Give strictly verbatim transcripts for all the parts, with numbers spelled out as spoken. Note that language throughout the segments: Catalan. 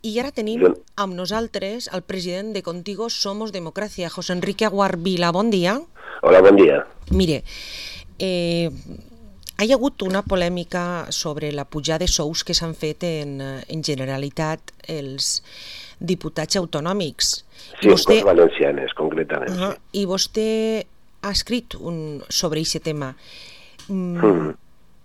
I ara tenim amb nosaltres el president de Contigo Somos Democracia, José Enrique Aguar Vila. Bon dia. Hola, bon dia. Mire, eh, hi ha hagut una polèmica sobre la pujada de sous que s'han fet en, en Generalitat els diputats autonòmics. Sí, vostè... Corts Valencianes, concretament. Uh -huh. Sí. I vostè ha escrit un, sobre aquest tema. Mm, mm.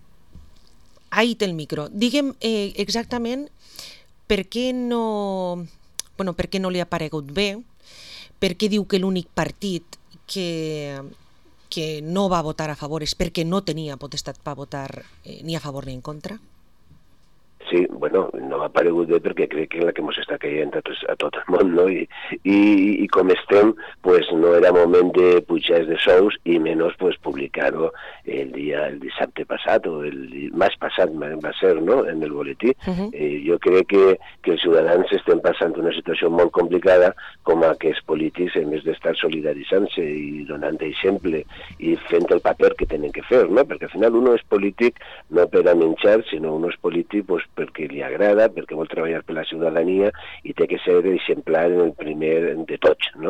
Ahí té el micro. Digue'm eh, exactament per què no, bueno, per què no li ha paregut bé, per què diu que l'únic partit que, que no va votar a favor és perquè no tenia potestat per votar eh, ni a favor ni en contra? Sí, bueno, no m'ha paregut bé perquè crec que és la que ens està caient a tot, a tot el món, no? I, i, i com estem, pues no era moment de pujar de sous i menys pues, publicar-ho el dia, el dissabte passat o el mes passat va ser, no?, en el boletí. Uh-huh. eh, jo crec que, que els ciutadans estem passant una situació molt complicada com a que els polítics, en més d'estar solidaritzant-se i donant exemple i fent el paper que tenen que fer, no? Perquè al final uno és polític no per a menjar, sinó uno és polític pues, perquè li agrada, perquè vol treballar per la ciutadania i té que ser exemplar en el primer de tots, no?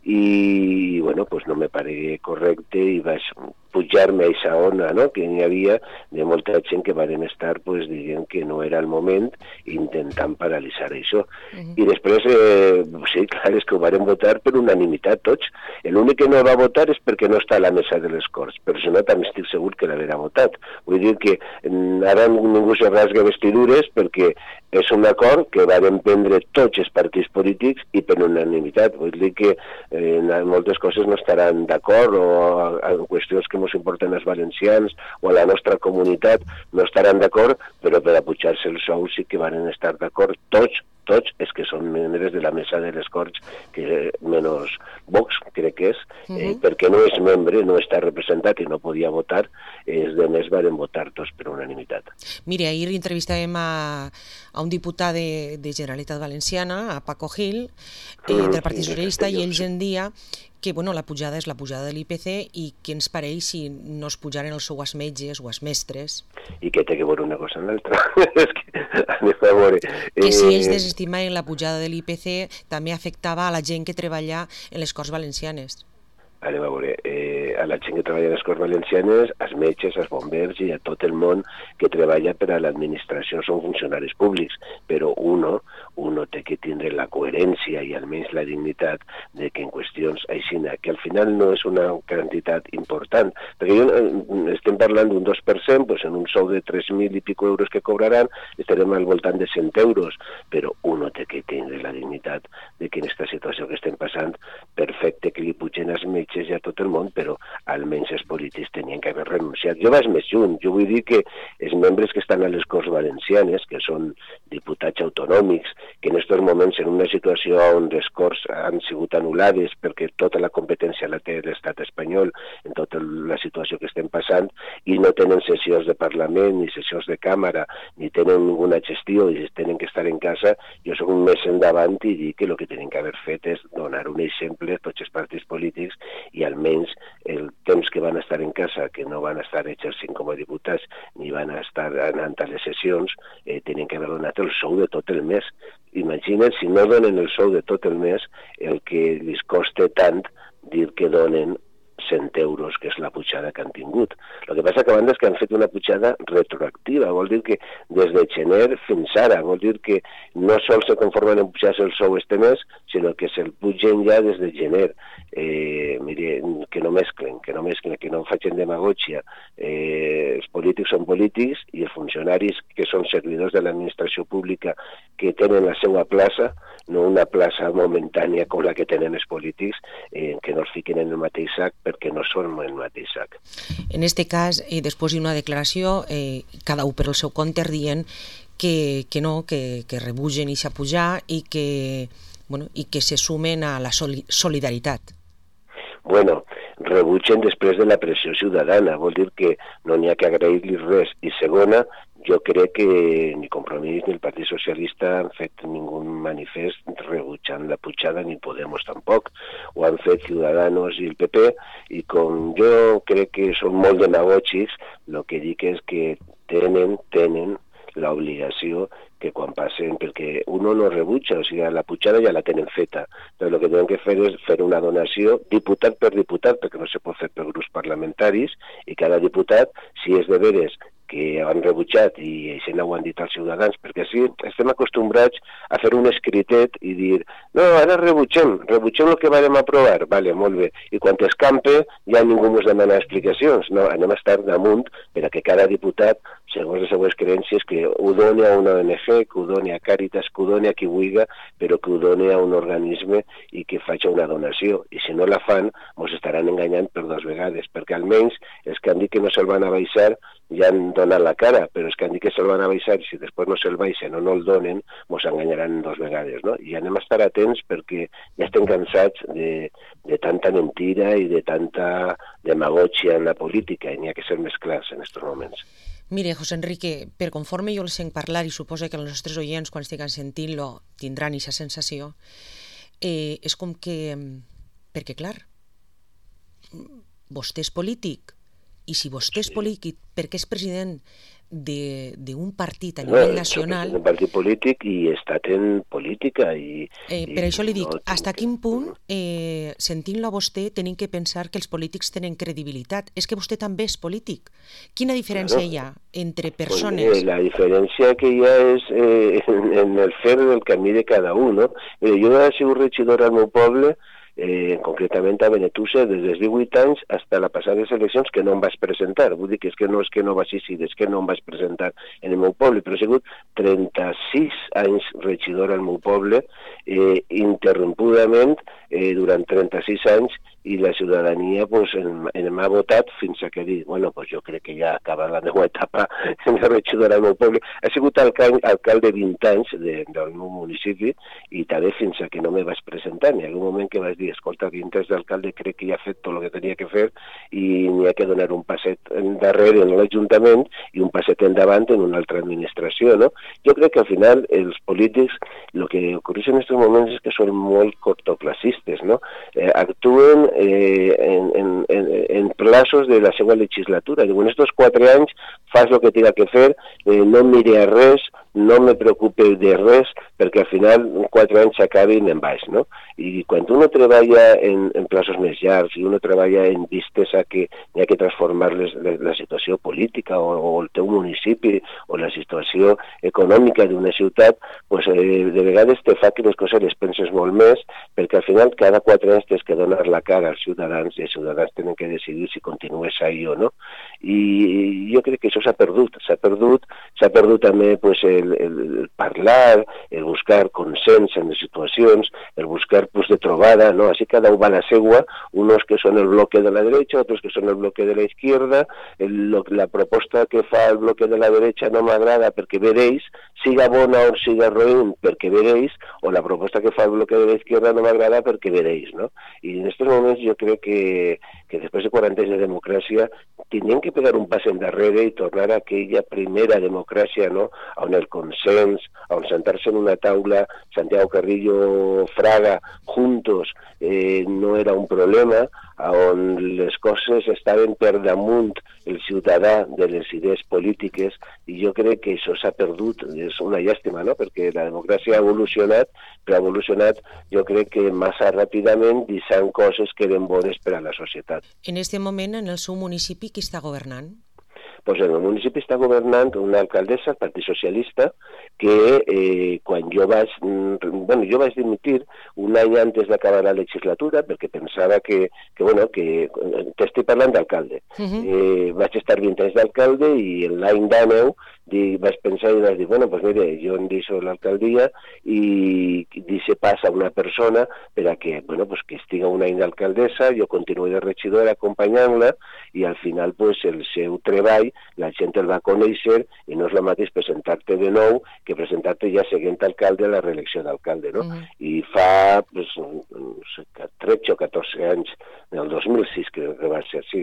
I, bueno, pues no me paregué correcte i vaig pujar-me a aquesta ona, no?, que hi havia de molta gent que van estar, pues, dient que no era el moment, intentant paralitzar això. Uh-huh. I després, eh, sí, clar, és que ho van votar per unanimitat tots. L'únic que no va votar és perquè no està a la mesa de les Corts, però si no també estic segur que l'haurà votat. Vull dir que ara ningú se rasga vestidures perquè és un acord que van prendre tots els partits polítics i per unanimitat. Vull dir que eh, en moltes coses no estaran d'acord o en qüestions que ens importen als valencians o a la nostra comunitat no estaran d'acord, però per a pujar-se els sous sí que van estar d'acord tots, tots els que són membres de la mesa de les Corts, que menys Vox, crec que és, eh, uh-huh. perquè no és membre, no està representat i no podia votar, els demés van votar tots per unanimitat. Mire, ahir entrevistàvem a, a un diputat de, de Generalitat Valenciana, a Paco Gil, eh, mm, del Partit Socialista, i ells en dia que bueno, la pujada és la pujada de l'I P C i què ens pareix si no es pujaren el sou als metges o als mestres. I què té que veure una cosa amb l'altra? És que anem a veure... Que si ells desestimaven la pujada de l'I P C també afectava a la gent que treballa en les Corts Valencianes. Anem a veure, eh, a la gent que treballa a les Corts Valencianes, als metges, als bombers i a tot el món que treballa per a l'administració són funcionaris públics, però uno, uno té que tindre la coherència i almenys la dignitat de que en qüestions així, que al final no és una quantitat important, perquè jo, eh, estem parlant d'un dos per cent, doncs en un sou de tres mil i pico euros que cobraran, estarem al voltant de cent euros, però uno té que tindre la dignitat de que en aquesta situació que estem passant, perfecte que li pugen els metges i a tot el món, però almenys els polítics tenien que haver renunciat. Jo vaig més junt, jo vull dir que els membres que estan a les Corts Valencianes, que són diputats autonòmics, que en aquests moments en una situació on les Corts han sigut anul·lades perquè tota la competència la té l'estat espanyol en tota la situació que estem passant i no tenen sessions de Parlament ni sessions de Càmera, ni tenen ninguna gestió i tenen que estar en casa, jo soc un mes endavant i dic que el que tenen que haver fet és donar un exemple a tots els partits polítics i almenys el temps que van estar en casa, que no van estar exercint com a diputats ni van estar anant a les sessions, eh, tenen que haver donat el sou de tot el mes. Imagina't si no donen el sou de tot el mes el que els costa tant dir que donen cent euros, que és la pujada que han tingut. El que passa que a banda és que han fet una pujada retroactiva, vol dir que des de gener fins ara, vol dir que no sols se conformen en pujar-se el sou este mes, sinó que se'l pugen ja des de gener. Eh, mire, que no mesclen, que no mesclen, que no facin demagògia. Eh, els polítics són polítics i els funcionaris que són servidors de l'administració pública que tenen la seva plaça, no una plaça momentània com la que tenen els polítics, eh, que no els fiquen en el mateix sac perquè no són en el mateix sac. En este cas, eh, després d'una declaració, eh, cada un per el seu compte dient que, que no, que, que rebugen i s'apujar i que, bueno, i que se sumen a la soli- solidaritat. Bueno, rebutgen després de la pressió ciutadana, vol dir que no n'hi ha que agrair-li res. I segona, jo crec que ni Compromís ni el Partit Socialista han fet ningú manifest rebutjant la pujada, ni Podemos tampoc. Ho han fet Ciudadanos i el P P, i com jo crec que són molt demagògics, el que dic és que tenen, tenen l'obligació que quan passen, perquè uno no rebutja, o sigui, la pujada ja la tenen feta, però el que tenen que fer és fer una donació diputat per diputat, perquè no se pot fer per grups parlamentaris, i cada diputat, si és de veres que han rebutjat, i això no ho han dit als ciutadans, perquè sí, estem acostumbrats a fer un escritet i dir, no, ara rebutgem, rebutgem el que vam aprovar, vale, molt bé, i quan escampe ja ningú ens demana explicacions, no, anem a estar damunt per a que cada diputat, segons les seues creences, que ho doni a una O N G, que ho doni a Càritas, que ho doni a qui vulgui, però que ho doni a un organisme i que faci una donació, i si no la fan, ens estaran enganyant per dues vegades, perquè almenys els que han dit que no se'l van a baixar ja han donat la cara, però els que han dit que se'l van a baixar, si després no se'l baixen o no el donen, ens enganyaran dues vegades, no? I anem a estar atents perquè ja estem cansats de, de tanta mentira i de tanta demagògia en la política, i n'hi ha que ser més clars en aquests moments. Mire, José Enrique, per conforme jo el sent parlar, i suposo que els nostres oients, quan estiguen sentint-lo, tindran aquesta sensació, eh, és com que, perquè clar, vostè és polític, i si vostè és polític, perquè és president d'un partit a nivell no, nacional... un partit polític i he estat en política i... Eh, per i això li dic, no, hasta quin punt, eh, sentint-lo a vostè, tenim que pensar que els polítics tenen credibilitat. És que vostè també és polític. Quina diferència Claro. hi ha entre persones... Pues, eh, la diferència que hi ha és eh, en, en el fer del camí de cada un, no? Eh, jo he sigut regidor al meu poble, eh, concretament a Benetússer, des dels divuit anys fins a les passades eleccions, que no em vaig presentar. Vull dir que és que no és que no vaig assistir, és que no em vaig presentar en el meu poble, però he sigut trenta-sis anys regidor al meu poble, eh, interrompudament, eh, durant trenta-sis anys, i la ciutadania pues, m'ha votat fins a que dic, bueno, pues jo crec que ja acaba la meva etapa de regidor al meu poble. He sigut alcalde, alcalde vint anys de, del meu municipi i també fins a que no me vaig presentar. N'hi ha un moment que vaig dir, escolta, vint anys d'alcalde crec que ja ha fet tot el que tenia que fer i n'hi ha que donar un passet darrere en l'Ajuntament i un passet endavant en una altra administració, no? Jo crec que al final els polítics, el que ocorre en aquests moments és que són molt cortoplacistes, no? Eh, actuen Eh, en, en, en plazos de la seva legislatura. Digo, en estos quatre anys fas el que tinga que fer, eh, no mire a res, no me preocupe de res, perquè al final quatre anys s'acabin en baix, no? I quan uno treballa en, en plazos més llargs i uno treballa en vistes a que hi ha que transformar les, la, la situació política o, o el teu municipi o la situació econòmica d'una ciutat, pues, eh, de vegades te fa que les coses les penses molt més, perquè al final cada quatre anys tens que donar la cara als ciutadans i els ciutadans tenen que decidir si continues ahí o no. I jo crec que això s'ha perdut, s'ha perdut, s'ha perdut també pues, el, el parlar, el buscar consens en les situacions, el buscar pues, de trobada, ¿no? Así cada uno va a la segua, unos que son el bloque de la derecha, otros que son el bloque de la izquierda, el, lo, la proposta que fa el bloque de la derecha no m'agrada perquè veréis, siga bona o siga roïn perquè veréis, o la proposta que fa el bloque de la izquierda no m'agrada perquè veréis, ¿no? Y en estos momentos yo creo que, que después de cuarenta años de democracia tenían que pegar un pas endarrere y tornar a aquella primera democràcia, no? On el consens, on sentar-se en una taula, Santiago Carrillo, Fraga, juntos, eh, no era un problema, on les coses estaven per damunt el ciutadà de les idees polítiques, i jo crec que això s'ha perdut, és una llàstima, no? Perquè la democràcia ha evolucionat, però ha evolucionat jo crec que massa ràpidament deixant coses que eren bones per a la societat. En aquest moment, en el seu municipi, qui està governant? Pues en el municipi està governant una alcaldessa, el Partit Socialista, que eh, quan jo vaig, bueno, jo vaig dimitir un any antes d'acabar la legislatura, perquè pensava que, que bueno, que t'estic parlant d'alcalde. Uh-huh. eh, vaig estar vint anys d'alcalde i l'any d'aneu vaig pensar i vaig dir, bueno, pues mire, jo em deixo l'alcaldia i deixo pas a una persona per a que, bueno, pues que estiga un any d'alcaldessa, jo continuï de regidora acompanyant-la i al final, pues, el seu treball la gent el va conèixer i no és el mateix presentar-te de nou que presentar-te ja seguint alcalde a la reelecció d'alcalde, no? Uh-huh. I fa, pues, no sé, tretze o catorze anys, en el dos mil sis crec que va ser, sí,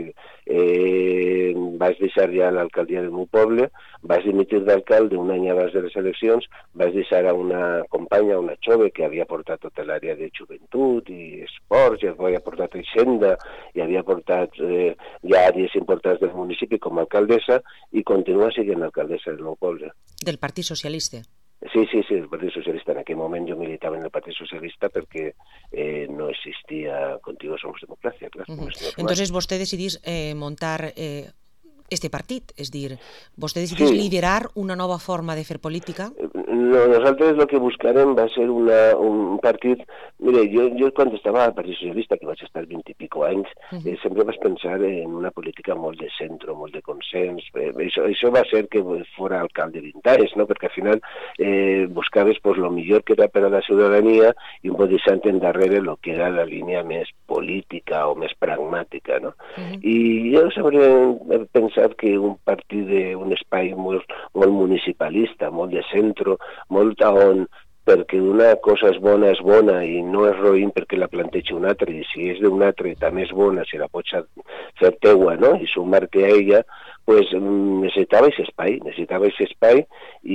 eh, vaig deixar ja l'alcaldia del meu poble, vaig dimitir d'alcalde un any abans de les eleccions, vaig deixar a una companya, una jove que havia portat tota l'àrea de joventut i esports, i havia portat Hisenda, i havia portat eh, ja àrees importants del municipi com a alcaldessa, i continua sent alcaldessa del meu poble. Del Partit Socialista? Sí, sí, sí, el Partit Socialista. En aquell moment jo militava en el Partit Socialista perquè eh, no existia Contigo Somos Democracia, clar. Uh-huh. Entonces vostè decidís eh, montar eh, este partit, és dir, vostè decidís sí. liderar una nova forma de fer política? No, nosaltres el que buscarem va ser una, un partit... Mire, jo, jo quan estava al Partit Socialista, que vaig estar vint i pico anys, uh -huh. eh, sempre vaig pensar en una política molt de centre, molt de consens. Eh, això, això va ser que fora alcalde vint anys, no? Perquè al final eh, buscaves pues, lo millor que era per a la ciutadania i un poc deixant endarrere el que era la línia més política o més pragmàtica, no? Uh -huh. I jo sempre he pensat que un partit d'un espai molt, molt municipalista, molt de centre, molt on perquè una cosa és bona és bona i no és roïn perquè la planteja un altre, i si és d'un altre també és bona si la pots fer teua, no? I sumar-te a ella, pues necessitava aquest espai, necessitava aquest espai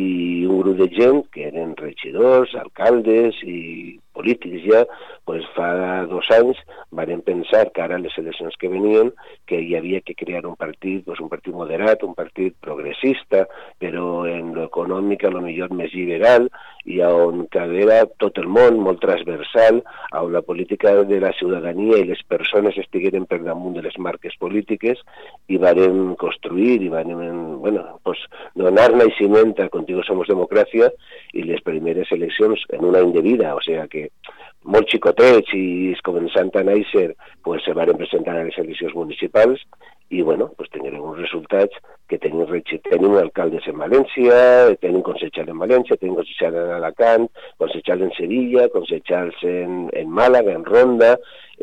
i un grup de gent que eren regidors, alcaldes i polítics ja, pues fa dos anys van pensar que ara les eleccions que venien que hi havia que crear un partit, pues un partit moderat, un partit progressista, però en lo econòmic a lo millor més liberal i on quedera tot el món, molt transversal, on la política de la ciutadania i les persones estigueren per damunt de les marques polítiques i vam construir i vam, bueno, pues, donar naixement a Contigo Somos Democracia i les primeres eleccions en un any de vida, o sigui que molt xicotets i començant a néixer pues, se van presentar a les eleccions municipals i bueno, pues, tindrem uns resultats que tenim, tenim alcaldes en València, tenim consejals en València, tenim consejals en Alacant, consejals en Sevilla, consejals en, en Màlaga, en Ronda,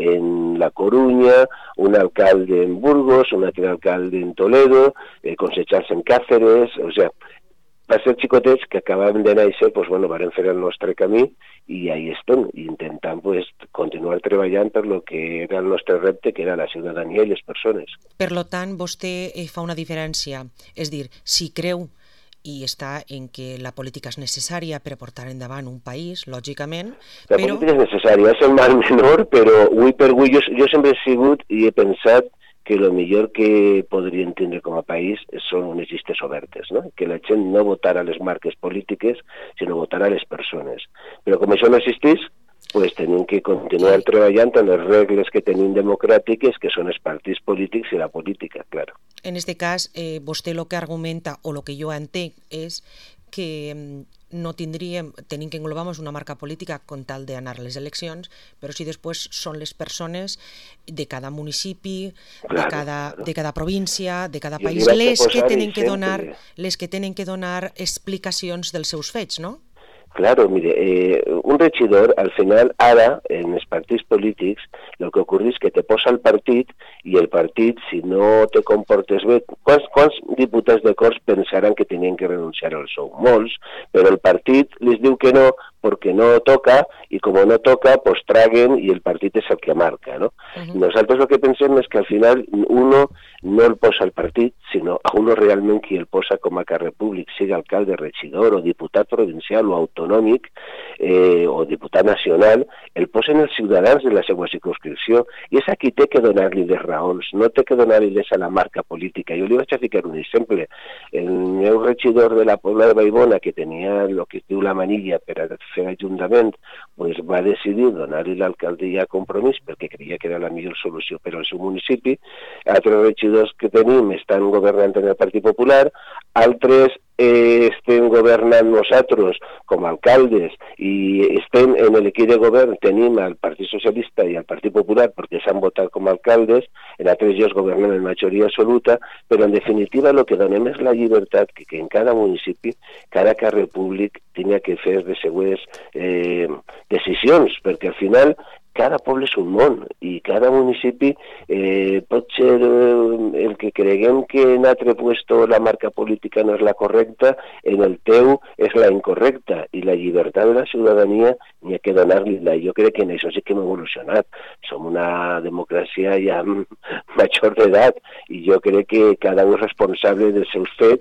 en La Coruña, un alcalde en Burgos, un altre alcalde en Toledo, eh, consejals en Cáceres, o sea, va ser xicotets que acabàvem de néixer, doncs, bueno, vam fer el nostre camí i ahí estem, intentant pues, continuar treballant per lo que era el nostre repte, que era la ciutadania i les persones. Per lo tant, vostè fa una diferència, és dir, si creu i està en que la política és necessària per a portar endavant un país, lògicament, la però... La política és necessària, és el mal menor, però avui per avui jo, jo sempre he sigut i he pensat que el millor que podríem tindre com a país són unes llistes obertes, no? Que la gent no votara les marques polítiques, sinó votara les persones. Però com això no existís, pues tenim que continuar treballant en les regles que tenim democràtiques, que són els partits polítics i la política, clar. En este cas, eh, vostè el que argumenta, o el que jo entenc, és que no tindríem, tenim que englobamos una marca política con tal d'anar a les eleccions, però si després són les persones de cada municipi, claro, de, cada, claro. de cada província, de cada país, les que tenen que donar, les que tenen que donar explicacions dels seus fets, no? Claro, mire, eh, un regidor, al final, ara, en els partits polítics, el que ocorre és que te posa el partit i el partit, si no te comportes bé... Quants, quants diputats de Corts pensaran que tenien que renunciar al sou? Molts, però el partit les diu que no perquè no toca, i com no toca, pues traguen i el partit és el que marca, no? Uh-huh. Nosaltres el que pensem és que al final uno no el posa al partit, sinó a uno realment qui el posa com a càrrec públic, sigui alcalde, regidor o diputat provincial o autonòmic eh, o diputat nacional, el posen els ciutadans de la seva circunscripció i és a qui té que donar-li les raons, no té que donar-li a la marca política. Jo li vaig a ficar un exemple. El meu regidor de la Pobla de Vallbona, que tenia el que es diu la manilla per a fer ajuntament, pues va decidir donar-li l'alcaldia a Compromís perquè creia que era la millor solució per al seu municipi. Altres regidors que tenim estan governant en el Partit Popular, altres eh, estem governant nosaltres com a alcaldes i estem en l'equip de govern, tenim el Partit Socialista i el Partit Popular perquè s'han votat com a alcaldes, en altres llocs governen en majoria absoluta, però en definitiva el que donem és la llibertat que, que en cada municipi, cada càrrec públic tenia que fer les següents eh, decisions, perquè al final cada poble és un món i cada municipi eh, pot ser eh, el que creguem que en altre puesto la marca política no és la correcta, en el teu és la incorrecta i la llibertat de la ciutadania n'hi ha que donar-li-la. Jo crec que en això sí que hem evolucionat. Som una democràcia ja major d'edat i jo crec que cada un és responsable dels seus fets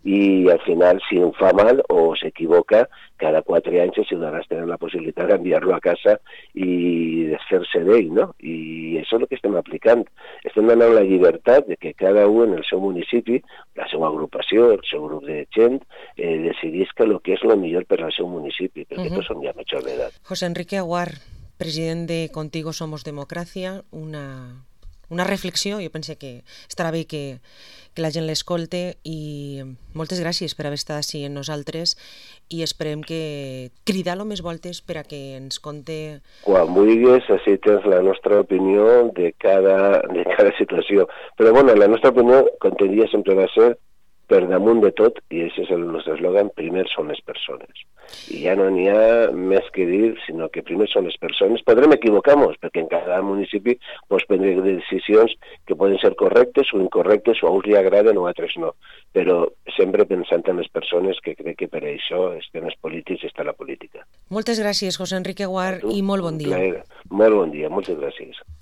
i al final, si em fa mal o s'equivoca, cada quatre anys els ciutadans tenen la possibilitat d'enviar-lo a casa i desfer-se d'ell, no? I això és el que estem aplicant. Estem donant la llibertat de que cada un en el seu municipi, la seva agrupació, el seu grup de gent, eh, decidisca el que és el millor per al seu municipi, perquè uh-huh. tots som ja majors d'edat. José Enrique Aguar, president de Contigo Somos Democracia, una, una reflexió, jo penso que estarà bé que, que la gent l'escolte, i moltes gràcies per haver estat així amb nosaltres, i esperem que cridar-lo més voltes per a que ens conte... Quan vulguis, així tens la nostra opinió de cada, de cada situació. Però bueno, la nostra opinió, com te dia, sempre va ser per damunt de tot, i aquest és el nostre eslògan, primer són les persones. I ja no n'hi ha més que dir, sinó que primer són les persones. Podrem equivocar-nos, perquè en cada municipi pots prendre decisions que poden ser correctes o incorrectes, o a uns li agraden o a altres no. Però sempre pensant en les persones, que crec que per això estem els polítics i està la política. Moltes gràcies, José Enrique Aguar, i molt bon dia. Molt bon dia, moltes gràcies.